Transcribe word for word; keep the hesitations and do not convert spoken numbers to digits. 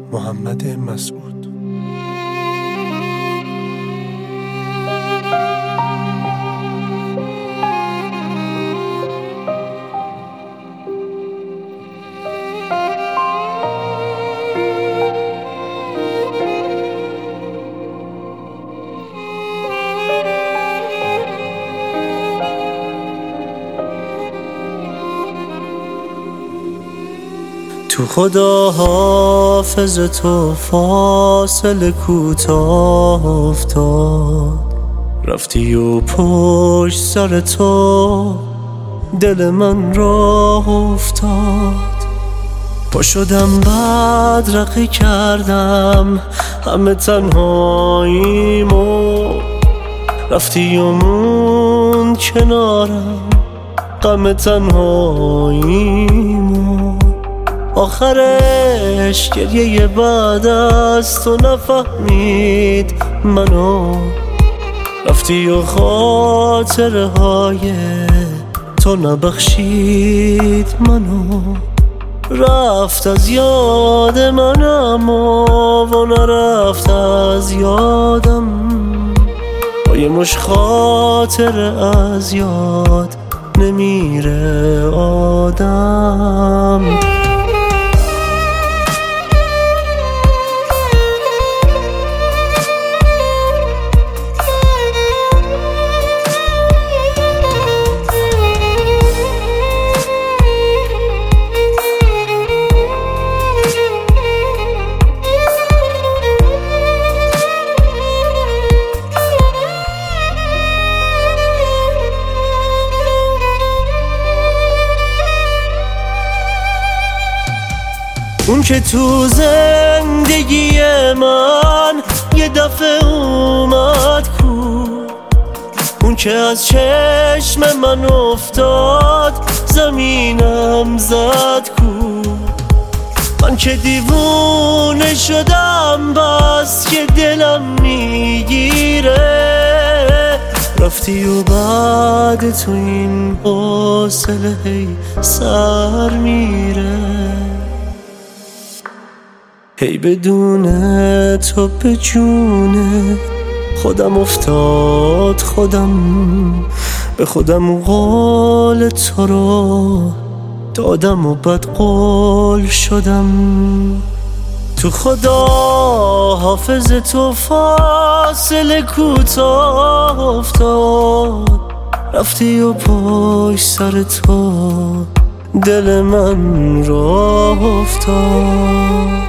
محمد مسعود. تو خدا حافظ تو فاصله کوتاه افتاد، رفتی و پشت سر تو دل من راه افتاد. پا شدم بدرقی کردم همه تنهاییمو، رفتی و موند کنارم غم تنهاییمو. آخرش گریه بعد از تو نفهمید منو، رفتی و خاطره های تو نبخشید منو. رفت از یاد من اما و نرفت از یادم، با یه مش خاطره از یاد نمیره آدم. اون که تو زندگی من یه دفعه اومد کو، اون که از چشم من افتاد زمینم زد کو. من که دیوونه شدم بس که دلم میگیره، رفتی و بعد تو این حوصله هی سر میره. هی بدون تو به جونه خودم افتاد خودم، به خودم قول تو رو دادم و بد قول شدم. تو خدا حافظ تو فاصله کوتاه افتاد، رفتی و پشت سر تو دل من راه افتاد.